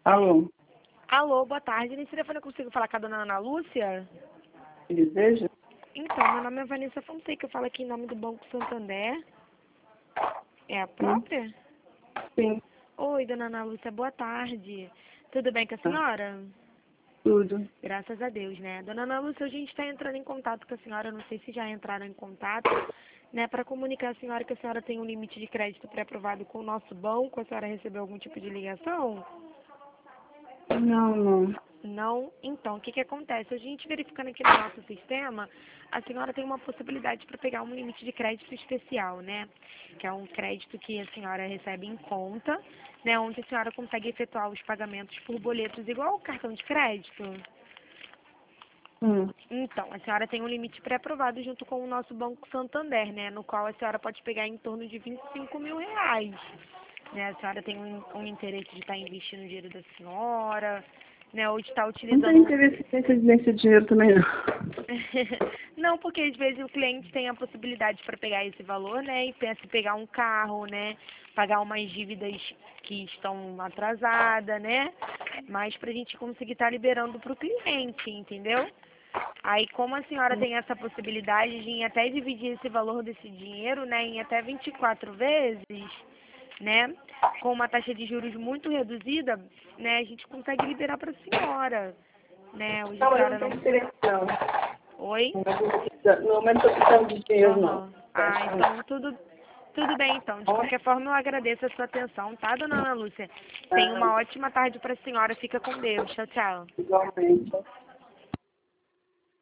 Alô, Alô, boa tarde. Nesse telefone eu consigo falar com a dona Ana Lúcia? que deseja? Então, meu nome é Vanessa Fonseca, eu falo aqui em nome do Banco Santander. É a Sim, própria? sim, Oi, dona Ana Lúcia, boa tarde. Tudo bem com a tá, senhora? tudo. Graças a Deus, né? Dona Ana Lúcia, a gente está entrando em contato com a senhora, não sei se já entraram em contato, né, para comunicar à senhora que a senhora tem um limite de crédito pré-aprovado com o nosso banco. A senhora recebeu algum tipo de ligação? Não, não. Não? Então, o que que acontece? A gente verificando aqui no nosso sistema, a senhora tem uma possibilidade para pegar um limite de crédito especial, né? Que é um crédito que a senhora recebe em conta, né? Onde a senhora consegue efetuar os pagamentos por boletos igual o cartão de crédito. Hum. Então, a senhora tem um limite pré-aprovado junto com o nosso Banco Santander, né? No qual a senhora pode pegar em torno de R$ 25.000, né? A senhora tem um interesse de estar investindo o dinheiro da senhora, né? Ou de estar Não tenho utilizando. interesse nesse dinheiro também, não. Não, porque às vezes o cliente tem a possibilidade para pegar esse valor, né? E pensa em pegar um carro, né? Pagar umas dívidas que estão atrasadas, né? Mas para a gente conseguir estar liberando para o cliente, entendeu? Aí, como a senhora tem essa possibilidade de até dividir esse valor desse dinheiro, né, em até 24 vezes, né, com uma taxa de juros muito reduzida, né, a gente consegue liberar para a senhora, né? Hoje a Não, eu senhora não não. tenho interesse, não. Oi? No momento eu precisando de dinheiro, não. Aham. Ah, então tudo bem então. De qualquer forma, eu agradeço a sua atenção, tá, dona Ana Lúcia? Tenha Tá, uma ótima tarde para a senhora. Fica com Deus. Tchau, tchau. igualmente.